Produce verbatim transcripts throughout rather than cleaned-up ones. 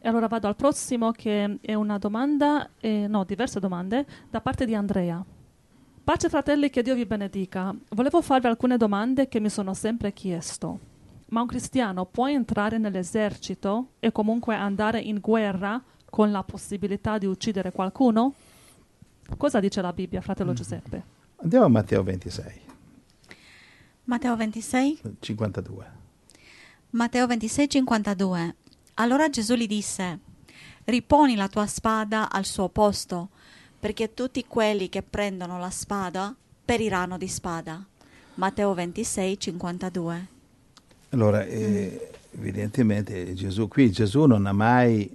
E allora vado al prossimo, che è una domanda, eh, no, diverse domande, da parte di Andrea. Pace fratelli, che Dio vi benedica. Volevo farvi alcune domande che mi sono sempre chiesto. Ma un cristiano può entrare nell'esercito e comunque andare in guerra con la possibilità di uccidere qualcuno? Cosa dice la Bibbia, fratello Giuseppe? Andiamo a Matteo ventisei. Matteo ventisei? cinquantadue. Matteo ventisei, cinquantadue. Allora Gesù gli disse: riponi la tua spada al suo posto, perché tutti quelli che prendono la spada periranno di spada. Matteo ventisei, cinquantadue. Allora, eh, evidentemente Gesù qui, Gesù non ha mai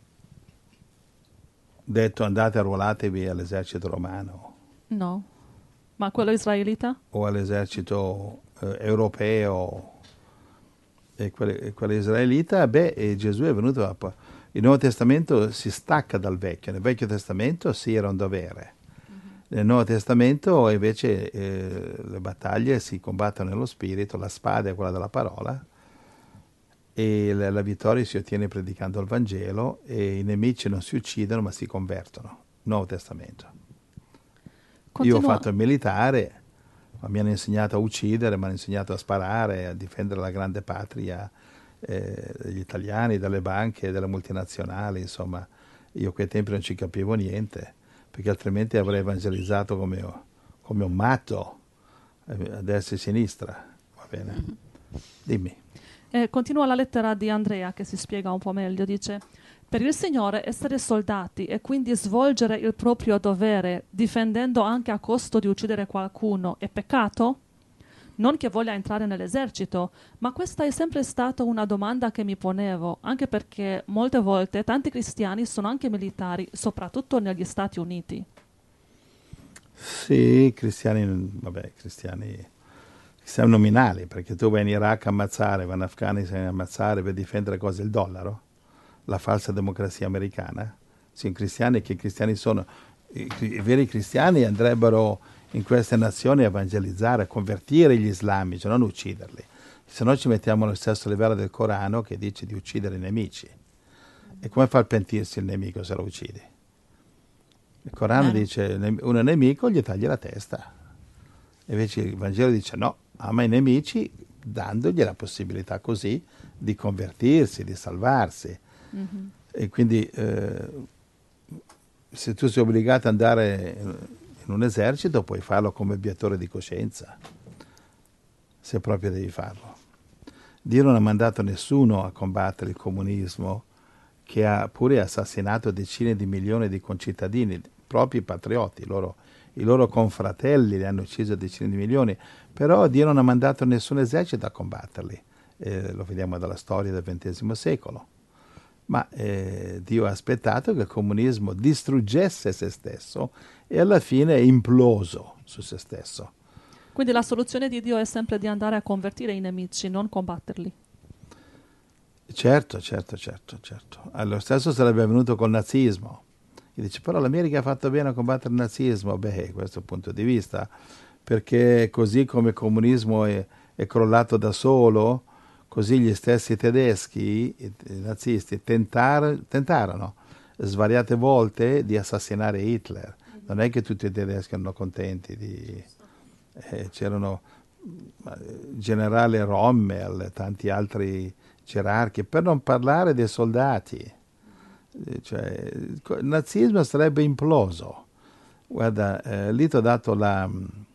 detto andate arruolatevi all'esercito romano. No. Ma quello israelita? O all'esercito eh, europeo e quello, e quello israelita. Beh, e Gesù è venuto a... Il Nuovo Testamento si stacca dal Vecchio. Nel Vecchio Testamento sì, era un dovere. Mm-hmm. Nel Nuovo Testamento invece eh, le battaglie si combattono nello spirito, la spada è quella della parola, e la, la vittoria si ottiene predicando il Vangelo, e i nemici non si uccidono ma si convertono. Nuovo Testamento. Continua. Io ho fatto il militare, ma mi hanno insegnato a uccidere, mi hanno insegnato a sparare, a difendere la grande patria eh, degli italiani, delle banche, delle multinazionali, insomma. Io a quei tempi non ci capivo niente, perché altrimenti avrei evangelizzato come, come un matto, eh, a destra e a sinistra. Va bene? Mm-hmm. Dimmi. Eh, continua la lettera di Andrea, che si spiega un po' meglio, dice: per il Signore essere soldati e quindi svolgere il proprio dovere, difendendo anche a costo di uccidere qualcuno, è peccato? Non che voglia entrare nell'esercito, ma questa è sempre stata una domanda che mi ponevo, anche perché molte volte tanti cristiani sono anche militari, soprattutto negli Stati Uniti. Sì, cristiani, vabbè, cristiani... Siamo nominali, perché tu vai in Iraq a ammazzare, vai in Afghanistan a ammazzare per difendere cosa? Il dollaro? La falsa democrazia americana? Sono cristiani che cristiani sono. I, I veri cristiani andrebbero in queste nazioni a evangelizzare, a convertire gli islamici, non ucciderli. Se no ci mettiamo allo stesso livello del Corano, che dice di uccidere i nemici. E come fa a pentirsi il nemico se lo uccidi? Il Corano Claro. dice uno nemico gli tagli la testa. Invece il Vangelo dice no, ama i nemici dandogli la possibilità così di convertirsi, di salvarsi. Mm-hmm. E quindi eh, se tu sei obbligato ad andare in un esercito puoi farlo come obiettore di coscienza, se proprio devi farlo. Dio non ha mandato nessuno a combattere il comunismo, che ha pure assassinato decine di milioni di concittadini, propri patrioti, loro i loro confratelli li hanno ucciso decine di milioni, però Dio non ha mandato nessun esercito a combatterli, eh, lo vediamo dalla storia del ventesimo secolo, ma eh, Dio ha aspettato che il comunismo distruggesse se stesso e alla fine è imploso su se stesso. Quindi la soluzione di Dio è sempre di andare a convertire i nemici, non combatterli. Certo, certo, certo, certo. Lo stesso sarebbe avvenuto col nazismo. E dice, però l'America ha fatto bene a combattere il nazismo. Beh, questo è un punto di vista, perché così come il comunismo è, è crollato da solo, così gli stessi tedeschi, i, i nazisti, tentar, tentarono svariate volte di assassinare Hitler. Non è che tutti i tedeschi erano contenti. Di, eh, c'erano il generale Rommel, tanti altri gerarchi, per non parlare dei soldati. Cioè, il nazismo sarebbe imploso. Guarda, eh, lì ti ho dato la,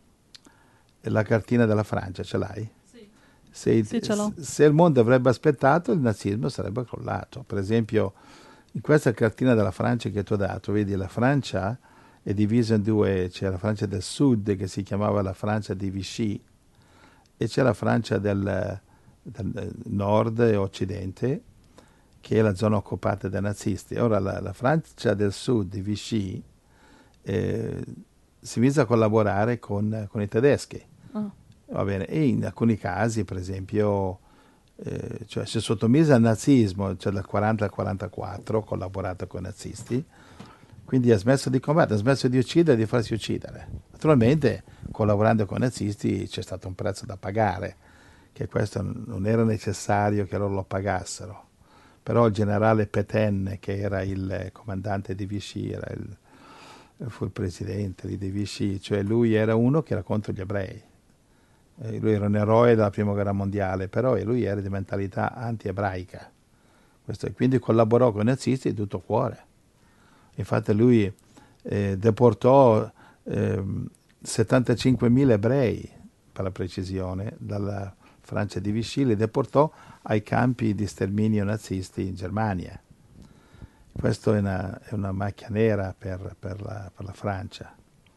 la cartina della Francia, ce l'hai? Sì, se, sì, ce l'ho. Se il mondo avrebbe aspettato, il nazismo sarebbe crollato. Per esempio, in questa cartina della Francia che ti ho dato, vedi, la Francia è divisa in due, c'è la Francia del sud che si chiamava la Francia di Vichy e c'è la Francia del, del nord e occidente, che è la zona occupata dai nazisti. Ora la, la Francia del Sud, di Vichy, eh, si mise a collaborare con, con i tedeschi. Oh. Va bene. E in alcuni casi, per esempio, eh, cioè si sottomise al nazismo, cioè dal quaranta al quarantaquattro, ha collaborato con i nazisti, quindi ha smesso di combattere, ha smesso di uccidere e di farsi uccidere. Naturalmente, collaborando con i nazisti c'è stato un prezzo da pagare, che questo non era necessario che loro lo pagassero. però il generale Pétain, che era il comandante di Vichy, era il, fu il presidente di Vichy, cioè lui era uno che era contro gli ebrei. Eh, lui era un eroe della prima guerra mondiale, però lui era di mentalità anti-ebraica. Questo, quindi collaborò con i nazisti di tutto cuore. Infatti lui eh, deportò eh, settantacinquemila ebrei, per la precisione, dalla Francia di Vichy, li deportò ai campi di sterminio nazisti in Germania. Questa è una, è una macchia nera per, per, la, per la Francia.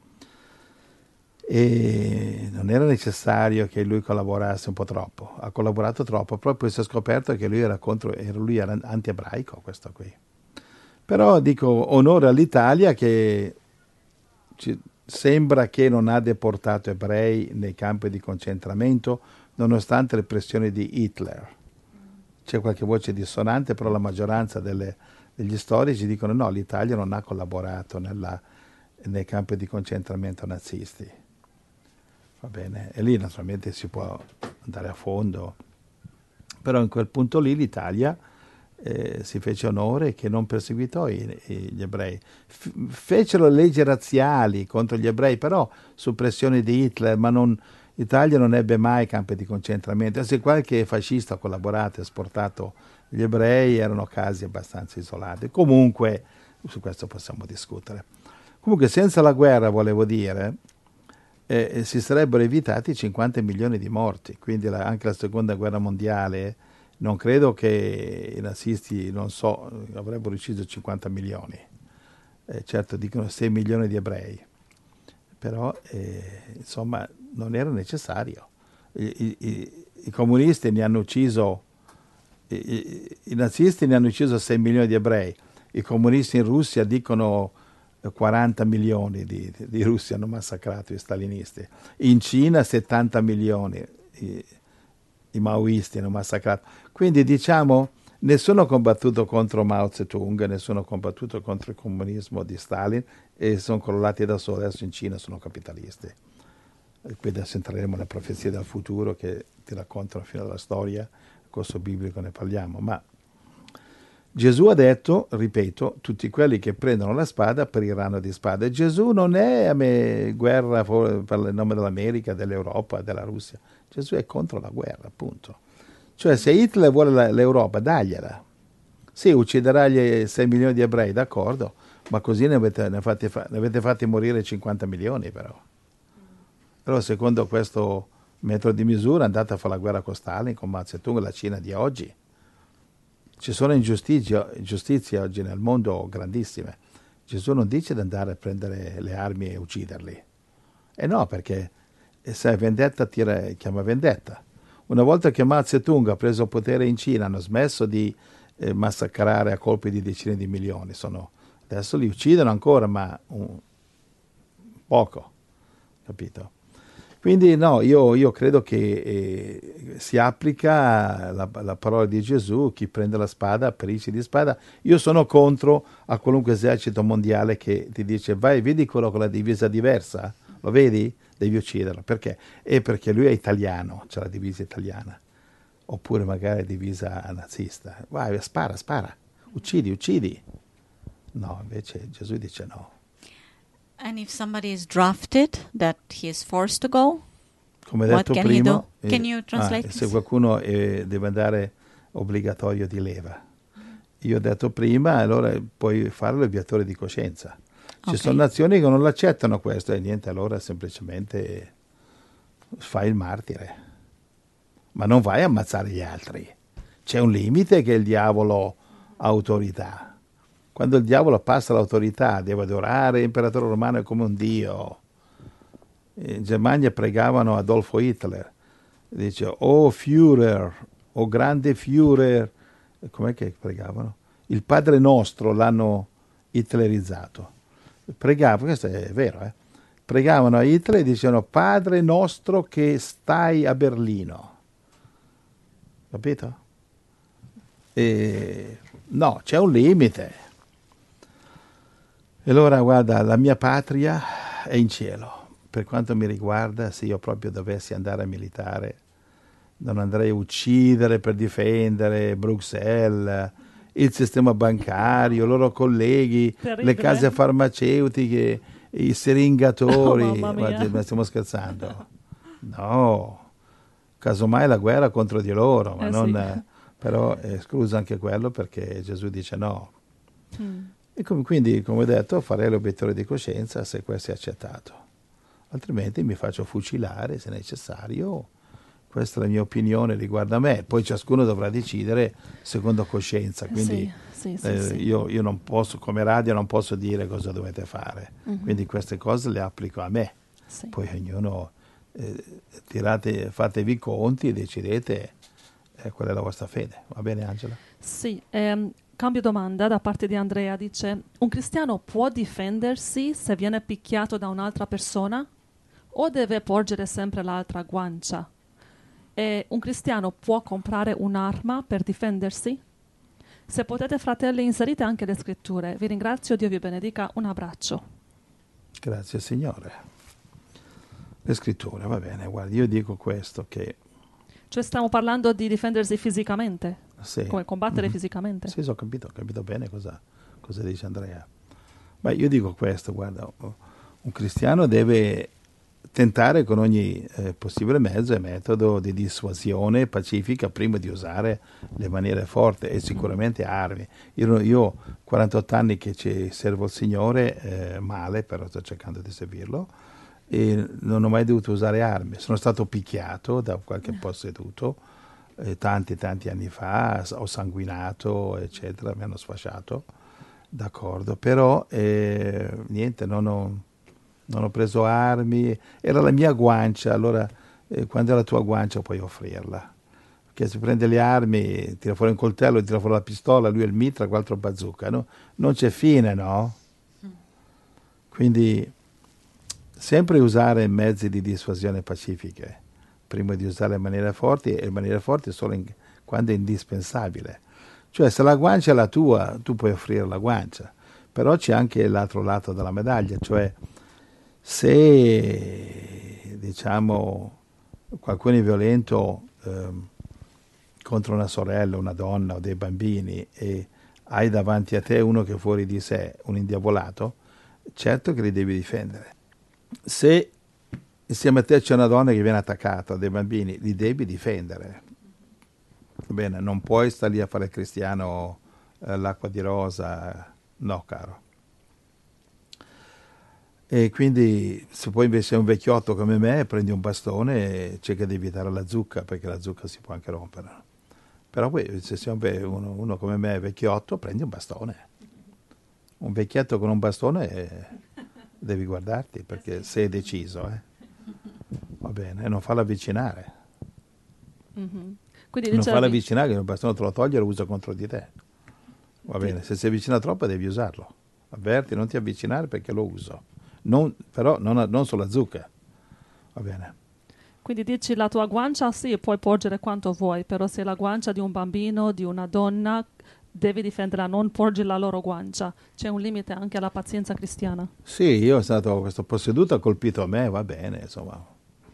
E non era necessario che lui collaborasse un po' troppo, ha collaborato troppo, proprio si è scoperto che lui era contro, era, lui era anti-ebraico, questo qui. Però dico onore all'Italia che ci, sembra che non ha deportato ebrei nei campi di concentramento, nonostante le pressioni di Hitler. C'è qualche voce dissonante, però la maggioranza delle, degli storici dicono no, l'Italia non ha collaborato nella, nei campi di concentramento nazisti. Va bene, e lì naturalmente si può andare a fondo, però in quel punto lì l'Italia eh, si fece onore che non perseguitò i, i, gli ebrei. F- fecero leggi razziali contro gli ebrei, però su pressione di Hitler, ma non, l'Italia non ebbe mai campi di concentramento. Se qualche fascista ha collaborato e esportato gli ebrei, erano casi abbastanza isolati. Comunque, su questo possiamo discutere. Comunque, senza la guerra, volevo dire, eh, si sarebbero evitati cinquanta milioni di morti, quindi la, anche la seconda guerra mondiale, non credo che i nazisti, non so, avrebbero ucciso cinquanta milioni. Eh, certo, dicono sei milioni di ebrei, però eh, insomma non era necessario. I, i, i comunisti ne hanno ucciso, i, i, i nazisti ne hanno ucciso sei milioni di ebrei, i comunisti in Russia dicono quaranta milioni di, di russi hanno massacrato gli stalinisti, in Cina settanta milioni i, i maoisti hanno massacrato. Quindi diciamo nessuno ha combattuto contro Mao Zedong, nessuno ha combattuto contro il comunismo di Stalin e sono crollati da soli. Adesso in Cina sono capitalisti. E qui adesso entreremo nelle profezie del futuro che ti raccontano fino alla storia, il corso biblico ne parliamo, ma Gesù ha detto, ripeto, tutti quelli che prendono la spada periranno di spada. E Gesù non è a me guerra per il nome dell'America, dell'Europa, della Russia. Gesù è contro la guerra, appunto. Cioè se Hitler vuole l'Europa, dagliela. Sì, ucciderà gli sei milioni di ebrei, d'accordo, ma così ne avete, ne fatti, ne avete fatti morire cinquanta milioni però. Però secondo questo metodo di misura andate a fare la guerra con Stalin, con Mao Zedong, la Cina di oggi. Ci sono ingiustizie, ingiustizie oggi nel mondo grandissime. Gesù non dice di andare a prendere le armi e ucciderli. E no, perché se è vendetta tira, chiama vendetta. Una volta che Mao Zedong ha preso il potere in Cina, hanno smesso di eh, massacrare a colpi di decine di milioni. Sono, adesso li uccidono ancora, ma un, poco, capito? Quindi no, io, io credo che eh, si applica la, la parola di Gesù, chi prende la spada perisce di spada. Io sono contro a qualunque esercito mondiale che ti dice vai, vedi quello con la divisa diversa, lo vedi? Devi ucciderlo. Perché? È perché lui è italiano, c'è la divisa italiana, oppure magari divisa nazista. Vai, spara, spara, uccidi, uccidi. No, invece Gesù dice no. And if somebody is drafted, that he is forced to go, come detto what can prima, he do? eh, Can you translate? Ah, se qualcuno eh, deve andare obbligatorio di leva. Io ho detto prima, allora puoi fare l'obiettore di coscienza. Ci Okay. sono nazioni che non l'accettano questo e niente, allora semplicemente fai il martire. Ma non vai a ammazzare gli altri. C'è un limite che il diavolo ha autorità. Quando il diavolo passa l'autorità, deve adorare l'imperatore romano come un dio. In Germania pregavano Adolfo Hitler. Dice, oh Führer, oh grande Führer. Com'è che pregavano? Il Padre Nostro l'hanno hitlerizzato. Pregavano, questo è vero, eh? Pregavano a Hitler e dicevano, Padre Nostro che stai a Berlino. Capito? E no, c'è un limite. E allora guarda, la mia patria è in cielo. Per quanto mi riguarda, se io proprio dovessi andare a militare, non andrei a uccidere per difendere Bruxelles, il sistema bancario, i loro colleghi, Terribile. le case farmaceutiche, i seringatori. Oh, mamma mia. Ma, ma stiamo scherzando? No, casomai la guerra contro di loro, ma Eh, non, sì. eh, però è escluso anche quello perché Gesù dice no. Mm. E com- quindi, come ho detto, farei l'obiettore di coscienza se questo è accettato. Altrimenti mi faccio fucilare se necessario. Questa è la mia opinione riguardo a me. Poi ciascuno dovrà decidere secondo coscienza. Quindi Sì, sì, sì, eh, sì. Io, io non posso, come radio, non posso dire cosa dovete fare. Mhm. Quindi queste cose le applico a me. Sì. Poi ognuno eh, tirate, fatevi i conti e decidete eh, qual è la vostra fede. Va bene, Angela? Sì, ehm, cambio domanda da parte di Andrea. Dice, un cristiano può difendersi se viene picchiato da un'altra persona o deve porgere sempre l'altra guancia? E un cristiano può comprare un'arma per difendersi? Se potete, fratelli, inserite anche le scritture. Vi ringrazio, Dio vi benedica. Un abbraccio. Grazie, Signore. Le scritture, va bene. Guardi, io dico questo, che Cioè stiamo parlando di difendersi fisicamente, sì. come combattere Mhm. fisicamente. Sì, sì, ho capito, ho capito bene cosa, cosa dice Andrea. Ma io dico questo, guarda, un cristiano deve tentare con ogni eh, possibile mezzo e metodo di dissuasione pacifica prima di usare le maniere forti e sicuramente armi. Io, io ho quarantotto anni che ci servo il Signore, eh, male, però sto cercando di servirlo, e non ho mai dovuto usare armi. Sono stato picchiato da qualche posseduto eh, tanti tanti anni fa, ho sanguinato, eccetera, mi hanno sfasciato, d'accordo, però eh, niente, non ho... non ho preso armi, era la mia guancia, allora eh, quando è la tua guancia puoi offrirla, perché se prende le armi, tira fuori un coltello, tira fuori la pistola, lui è il mitra, quattro bazooka, no? Non c'è fine, no? Quindi sempre usare mezzi di dissuasione pacifiche, prima di usare le maniere forti, e le maniere forti solo in, quando è indispensabile. Cioè se la guancia è la tua, tu puoi offrire la guancia, però c'è anche l'altro lato della medaglia, cioè se diciamo qualcuno è violento ehm, contro una sorella, una donna o dei bambini e hai davanti a te uno che è fuori di sé, un indiavolato, certo che li devi difendere. Se insieme a te c'è una donna che viene attaccata, dei bambini, li devi difendere. Va bene, non puoi stare lì a fare il cristiano, eh, l'acqua di rosa, no caro. E quindi se poi invece sei un vecchiotto come me, prendi un bastone e cerca di evitare la zucca, perché la zucca si può anche rompere. Però poi se sei uno, uno come me vecchiotto, prendi un bastone. Un vecchietto con un bastone eh, devi guardarti, perché sei deciso, eh. Va bene, e non farla avvicinare. Mm-hmm. Quindi Non dicevi, farla avvicinare, che il bastone te lo toglie e lo usa contro di te. Va bene, se si avvicina troppo devi usarlo. Avverti, non ti avvicinare perché lo uso. Non, però non, non sulla zucca, va bene. quindi dici la tua guancia sì, puoi porgere quanto vuoi, però se la guancia di un bambino, di una donna, devi difenderla, non porgi la loro guancia. C'è un limite anche alla pazienza cristiana. Sì, io sono stato, questo posseduto ha colpito a me, va bene, insomma.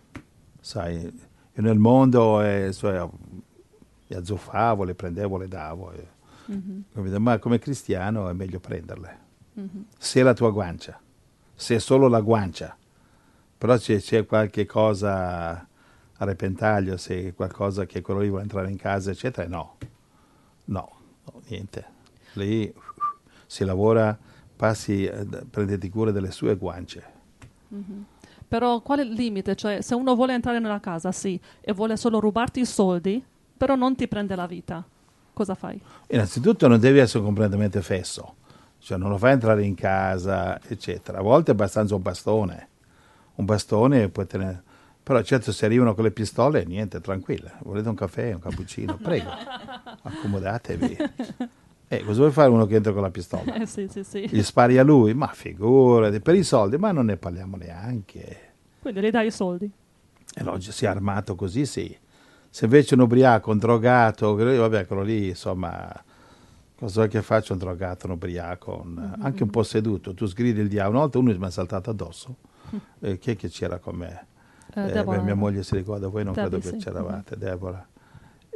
Sai, io nel mondo eh, cioè, le azzuffavo, le prendevo, le davo. E, Mm-hmm. ma come cristiano è meglio prenderle. Mm-hmm. Se è la tua guancia. Se è solo la guancia, però c'è, c'è qualche cosa a repentaglio, se qualcosa che quello lì vuole entrare in casa, eccetera, no, no, no niente. Lì si lavora, passi, prenditi cura delle sue guance. Mm-hmm. Però qual è il limite? Cioè, se uno vuole entrare nella casa, sì, e vuole solo rubarti i soldi, però non ti prende la vita, cosa fai? Innanzitutto non devi essere completamente fesso. Cioè non lo fai entrare in casa, eccetera. A volte è abbastanza un bastone. Un bastone puoi tenere... Però certo se arrivano con le pistole, niente, tranquilla. Volete un caffè, un cappuccino? Prego, accomodatevi. Eh, cosa vuoi fare uno che entra con la pistola? Eh, sì, sì, sì. Gli spari a lui? Ma figurati, per i soldi, ma non ne parliamo neanche. Quindi gli dai i soldi? E no, si è armato così, sì. Se invece un ubriaco, un drogato, vabbè, quello lì, insomma... Cosa che faccio un drogato, un ubriaco, un, mm-hmm. anche un posseduto. Tu sgridi il diavolo. Una volta uno mi è saltato addosso. Eh, chi è che c'era con me? Uh, Eh, beh, mia moglie si ricorda, voi non Debbie, credo che sì. c'eravate, mm-hmm. Deborah.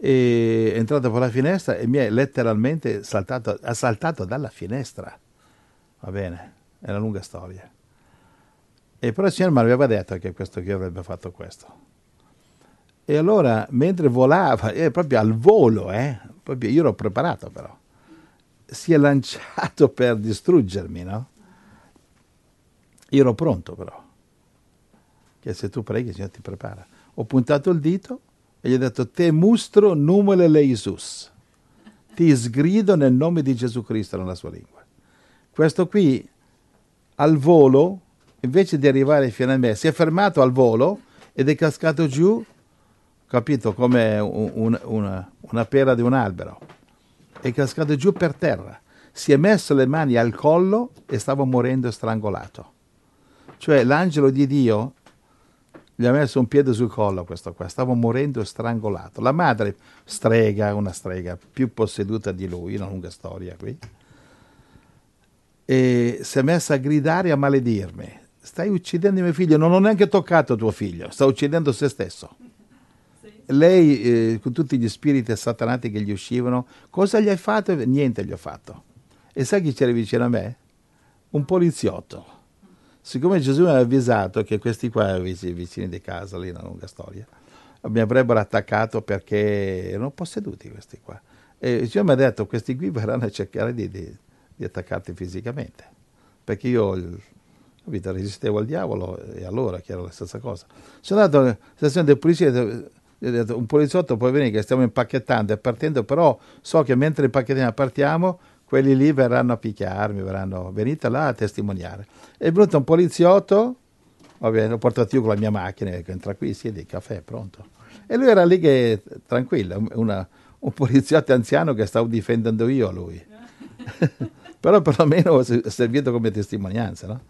e è entrato per la finestra e mi è letteralmente saltato, ha saltato dalla finestra. Va bene, è una lunga storia. E però il Signore mi aveva detto che questo qui avrebbe fatto questo. E allora, mentre volava, è proprio al volo, eh, proprio io ero preparato però, si è lanciato per distruggermi, no? Io ero pronto però, che se tu preghi il Signore ti prepara. Ho puntato il dito e gli ho detto, te mustro numele le Isus, ti sgrido nel nome di Gesù Cristo nella sua lingua. Questo qui, al volo, invece di arrivare fino a me, si è fermato al volo ed è cascato giù, capito, come un, un, una, una pera di un albero. È cascato giù per terra. Si è messo le mani al collo e stava morendo strangolato. Cioè l'angelo di Dio gli ha messo un piede sul collo, questo qua, stava morendo strangolato. La madre, strega, una strega, più posseduta di lui, una lunga storia qui, e si è messa a gridare e a maledirmi. Stai uccidendo mio figlio, non ho neanche toccato tuo figlio, sta uccidendo se stesso. Sì. Lei, eh, con tutti gli spiriti satanati che gli uscivano, cosa gli hai fatto? Niente gli ho fatto. E sai chi c'era vicino a me? Un poliziotto. Siccome Gesù mi aveva avvisato che questi qua, vicini di casa, lì una lunga storia, mi avrebbero attaccato perché erano posseduti questi qua. E il Signore mi ha detto, questi qui verranno a cercare di, di, di attaccarti fisicamente. Perché io, capito, resistevo al diavolo e allora che era la stessa cosa. Sono andato alla stazione di polizia e ho detto, un poliziotto può venire che stiamo impacchettando e partendo, però so che mentre impacchettiamo e partiamo, quelli lì verranno a picchiarmi, verranno, venite là a testimoniare. È venuto un poliziotto, vabbè, l'ho portato io con la mia macchina, entra qui, siedi, il caffè, pronto. E lui era lì che, tranquillo, una, un poliziotto anziano che stavo difendendo io a lui. Però perlomeno è servito come testimonianza, no?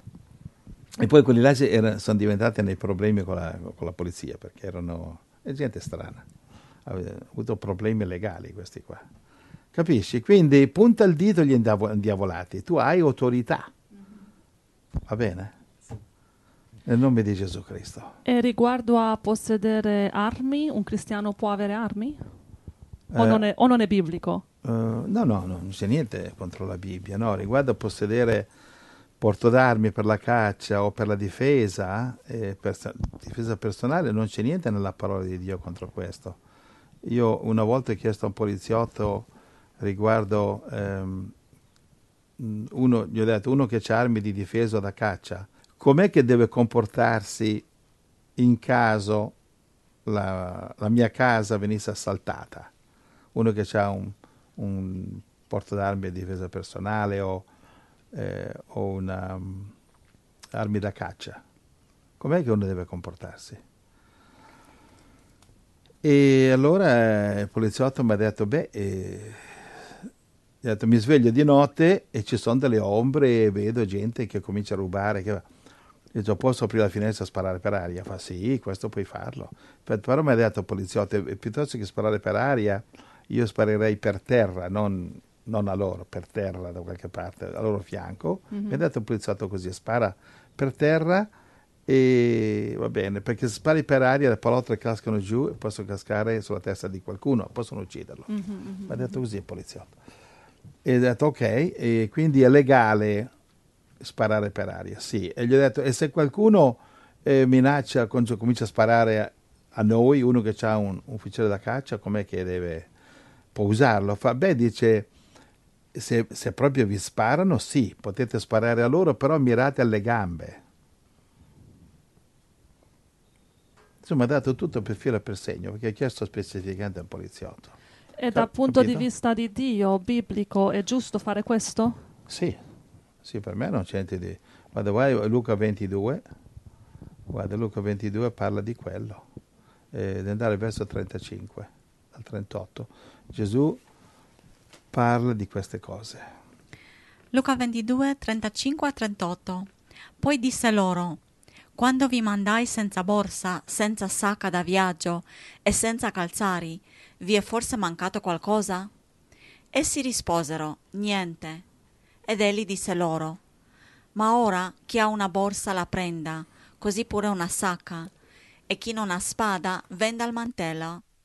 E poi quelli là erano, sono diventati nei problemi con la, con la polizia, perché erano è gente strana, avevano avuto problemi legali questi qua. Capisci? Quindi punta il dito agli indiavolati, tu hai autorità, va bene? Nel nome di Gesù Cristo. E riguardo a possedere armi, un cristiano può avere armi? O, Eh, non, è, o non è biblico? Uh, no, no, no, non c'è niente contro la Bibbia, no, riguardo a possedere porto d'armi per la caccia o per la difesa, eh, per, difesa personale, non c'è niente nella parola di Dio contro questo. Io una volta ho chiesto a un poliziotto riguardo, ehm, uno, gli ho detto, uno che ha armi di difesa da caccia, com'è che deve comportarsi in caso la, la mia casa venisse assaltata? Uno che ha un un porto d'armi di difesa personale o, eh, o una, um, armi da caccia. Com'è che uno deve comportarsi? E allora eh, il poliziotto mi ha detto, beh, eh, mi, ha detto, mi sveglio di notte e ci sono delle ombre e vedo gente che comincia a rubare. Che... Io dico, posso aprire la finestra e sparare per aria? Fa sì, questo puoi farlo. Però mi ha detto il poliziotto, piuttosto che sparare per aria, io sparerei per terra, non, non a loro, per terra da qualche parte, al loro fianco. Mm-hmm. Mi ha detto il poliziotto così, spara per terra e va bene, perché se spari per aria le pallottole cascano giù e possono cascare sulla testa di qualcuno, possono ucciderlo. Mm-hmm. Mi ha detto così il poliziotto. E ho detto ok, e quindi è legale sparare per aria, sì. E gli ho detto, e se qualcuno eh, minaccia, comincia a sparare a, a noi, uno che ha un, un ufficiale da caccia, com'è che deve... può usarlo? Fa, beh, dice, se, se proprio vi sparano, sì, potete sparare a loro, però mirate alle gambe. Insomma, ha dato tutto per filo e per segno, perché ha chiesto specificamente al poliziotto. E dal punto capito? Di vista di Dio, biblico, è giusto fare questo? Sì, sì, per me non c'è niente di... Guarda, vai Luca ventidue, guarda, Luca ventidue parla di quello, ed andare verso trentacinque, al trentotto. Gesù parla di queste cose. Luca ventidue, trentacinque a trentotto. Poi disse loro, quando vi mandai senza borsa, senza sacca da viaggio e senza calzari, vi è forse mancato qualcosa? Essi risposero, niente. Ed egli disse loro, ma ora chi ha una borsa la prenda, così pure una sacca, e chi non ha spada venda il mantello.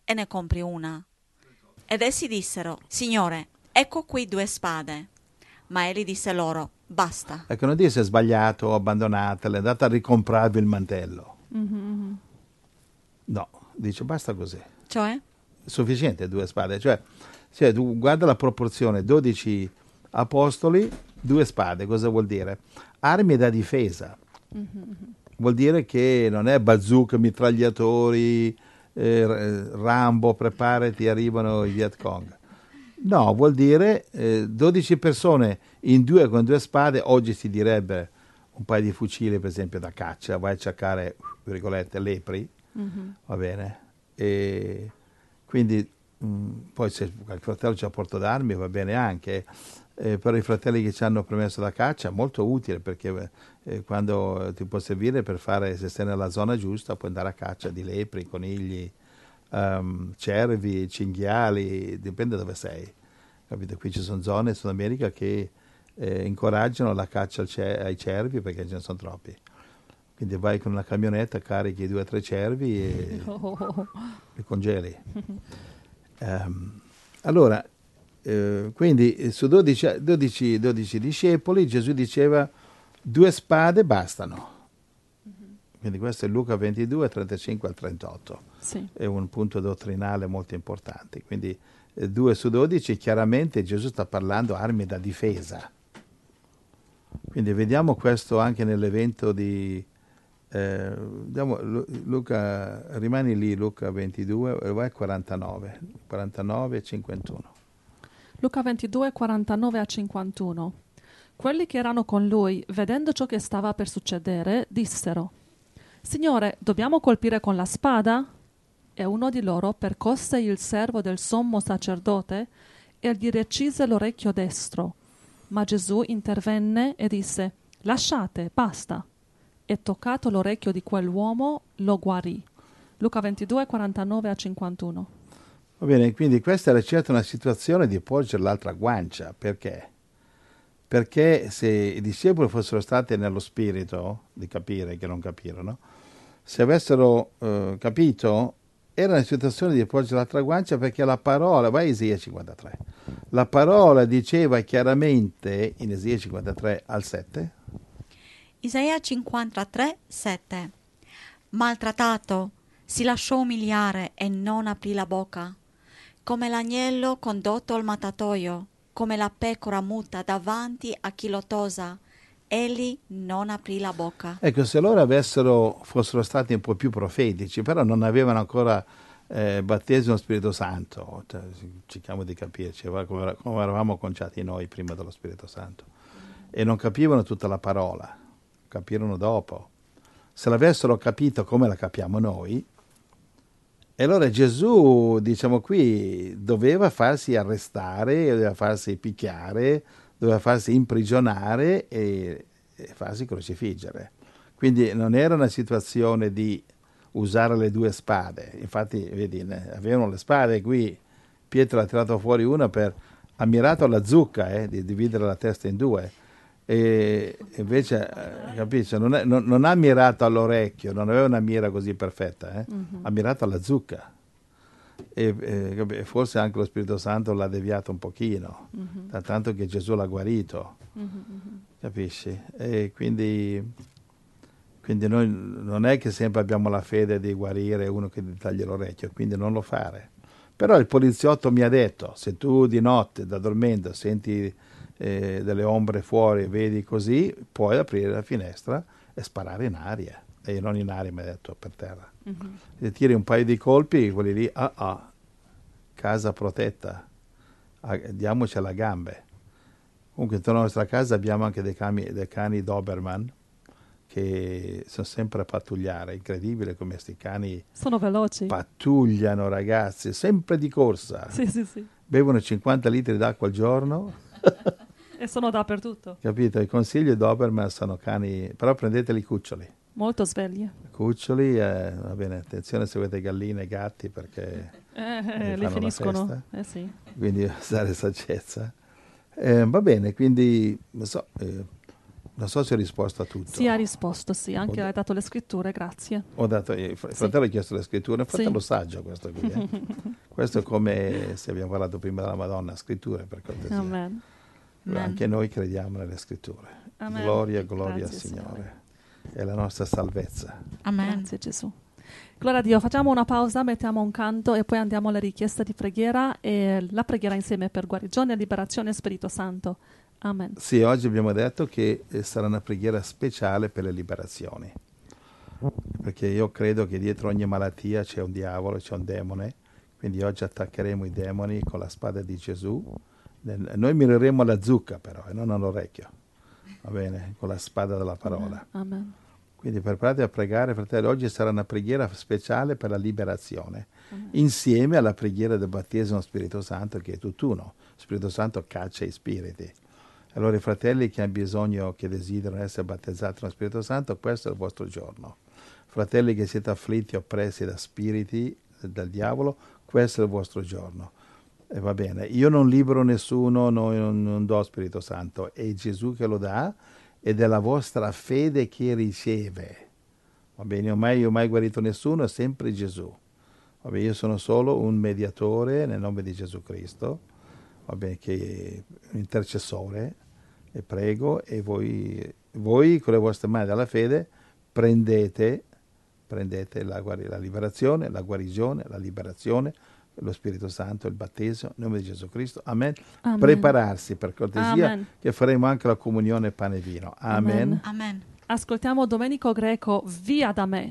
e ne compri una. Ed essi dissero, Signore, ecco qui due spade. Ma egli disse loro, basta. Ecco, non disse sbagliato, abbandonatele, andate a ricomprarvi il mantello. Mm-hmm. No, dice basta così. Cioè? Sufficiente due spade. Cioè, cioè, tu guarda la proporzione, dodici apostoli, due spade, cosa vuol dire? Armi da difesa. Mm-hmm. Vuol dire che non è bazooka, mitragliatori, eh, Rambo, preparati, arrivano i Viet Cong. No, vuol dire eh, dodici persone in due con due spade, oggi si direbbe un paio di fucili per esempio da caccia, vai a cercare, virgolette, lepri, Mm-hmm. va bene? E quindi mh, poi se il fratello c'ha porto d'armi va bene anche, eh, però i fratelli che ci hanno permesso la caccia è molto utile perché eh, quando ti può servire per fare, se stai nella zona giusta, puoi andare a caccia di lepri, conigli, Um, cervi, cinghiali, dipende dove sei, capito? Qui ci sono zone in Sud America che eh, incoraggiano la caccia al ce- ai cervi perché ce ne sono troppi, quindi vai con una camionetta, carichi due o tre cervi e Oh. li congeli. um, allora eh, quindi su dodici, dodici, dodici discepoli Gesù diceva due spade bastano. Quindi questo è Luca ventidue, trentacinque al trentotto. Sì. È un punto dottrinale molto importante. Quindi eh, due su dodici, chiaramente Gesù sta parlando armi da difesa. Quindi vediamo questo anche nell'evento di... Eh, vediamo, Luca, rimani lì, Luca ventidue, vai quarantanove, quarantanove e cinquantuno. Luca ventidue, quarantanove a cinquantuno. Quelli che erano con lui, vedendo ciò che stava per succedere, dissero: Signore, dobbiamo colpire con la spada? E uno di loro percosse il servo del sommo sacerdote e gli recise l'orecchio destro. Ma Gesù intervenne e disse: Lasciate, basta. E toccato l'orecchio di quell'uomo, lo guarì. Luca ventidue, quarantanove a cinquantuno. Va bene, quindi questa era certo una situazione di porgere l'altra guancia. Perché? Perché se i discepoli fossero stati nello spirito di capire, che non capirono, se avessero eh, capito, era una situazione di porgere l'altra guancia, perché la parola, vai a Isaia cinquantatré, la parola diceva chiaramente in Isaia cinquantatré al sette. Isaia cinquantatré, sette. Maltrattato, si lasciò umiliare e non aprì la bocca, come l'agnello condotto al mattatoio, come la pecora muta davanti a chi lo tosa, egli non aprì la bocca. Ecco, se loro avessero, fossero stati un po' più profetici, però non avevano ancora eh, battesimo Spirito Santo, cioè, cerchiamo di capirci, come, come eravamo conciati noi prima dello Spirito Santo, e non capivano tutta la parola, capirono dopo. Se l'avessero capito come la capiamo noi, e allora Gesù, diciamo qui, doveva farsi arrestare, doveva farsi picchiare, doveva farsi imprigionare e, e farsi crocifiggere. Quindi non era una situazione di usare le due spade. Infatti, vedi, avevano le spade qui, Pietro ha tirato fuori una per, ha mirato alla zucca, eh, di dividere la testa in due. E invece, eh, capisci, non, è, non, non ha mirato all'orecchio, non aveva una mira così perfetta, eh? Mm-hmm. Ha mirato alla zucca. E, e forse anche lo Spirito Santo l'ha deviato un pochino, mm-hmm. da tanto che Gesù l'ha guarito, mm-hmm. capisci? E quindi, quindi noi non è che sempre abbiamo la fede di guarire uno che ti taglia l'orecchio, quindi non lo fare. Però il poliziotto mi ha detto, se tu di notte da dormendo senti eh, delle ombre fuori, vedi così, puoi aprire la finestra e sparare in aria, e non in aria, mi ha detto, per terra. Mm-hmm. E tiri un paio di colpi, quelli lì, ah ah, casa protetta, ah, diamoci alla gambe. Comunque intorno alla nostra casa abbiamo anche dei cani, dei cani Doberman che sono sempre a pattugliare, incredibile come questi cani sono veloci, pattugliano, ragazzi, sempre di corsa, sì, sì, sì. Bevono cinquanta litri d'acqua al giorno e sono dappertutto, capito? I consigli Doberman sono cani, però prendeteli cuccioli, molto svegli, cuccioli, eh, va bene, attenzione se avete galline e gatti perché eh, eh, li finiscono, eh, sì. Quindi usare saggezza. Eh, va bene, quindi non so, eh, Non so se ho risposto a tutto. Sì, ha risposto, sì, anche Ho- hai dato le scritture, grazie. Ho dato, il fr- il fratello ha chiesto le scritture, il fratello saggio questo qui. eh. Questo è come se abbiamo parlato prima della Madonna, scritture per cortesia. Amen. Amen. Anche noi crediamo nelle scritture. Amen. Gloria, gloria al Grazie, Signore. È la nostra salvezza. Amen. Grazie Gesù. Gloria a Dio, facciamo una pausa, mettiamo un canto e poi andiamo alle richieste di preghiera e la preghiera insieme per guarigione, liberazione e Spirito Santo. Amen. Sì, oggi abbiamo detto che eh, sarà una preghiera speciale per le liberazioni. Perché io credo che dietro ogni malattia c'è un diavolo, c'è un demone. Quindi oggi attaccheremo i demoni con la spada di Gesù. Nel- Noi mireremo alla zucca però e non all'orecchio. Va bene? Con la spada della parola. Amen. Quindi preparate a pregare, fratelli. Oggi sarà una preghiera speciale per la liberazione. Amen. Insieme alla preghiera del battesimo Spirito Santo, che è tutt'uno. Spirito Santo caccia i spiriti. Allora i fratelli che hanno bisogno, che desiderano essere battezzati nello Spirito Santo, questo è il vostro giorno. Fratelli che siete afflitti, oppressi da spiriti, dal diavolo, questo è il vostro giorno. E va bene, io non libero nessuno, non, non do Spirito Santo, è Gesù che lo dà ed è la vostra fede che riceve. Va bene, io mai, io mai guarito nessuno, è sempre Gesù. Va bene, io sono solo un mediatore nel nome di Gesù Cristo, va bene, che è un intercessore, e prego, e voi, voi con le vostre mani dalla fede prendete, prendete la, guari- la liberazione, la guarigione, la liberazione, lo Spirito Santo, il battesimo, nel nome di Gesù Cristo. Amen. Amen. Prepararsi per cortesia, Amen. che faremo anche la comunione pane e vino. Amen. Amen. Amen. Ascoltiamo Domenico Greco, Via da me.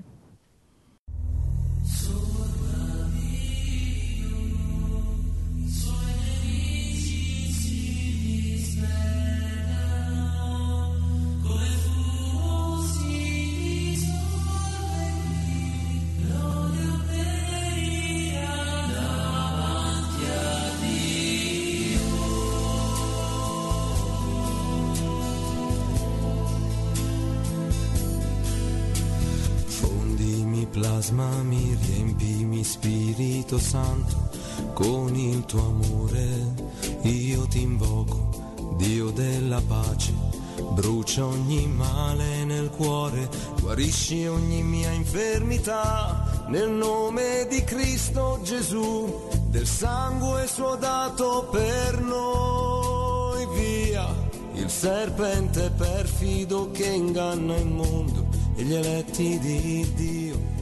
Plasmami, riempimi Spirito Santo con il tuo amore, io ti invoco, Dio della pace, brucia ogni male nel cuore, guarisci ogni mia infermità, nel nome di Cristo Gesù, del sangue suo dato per noi, via il serpente perfido che inganna il mondo e gli eletti di Dio.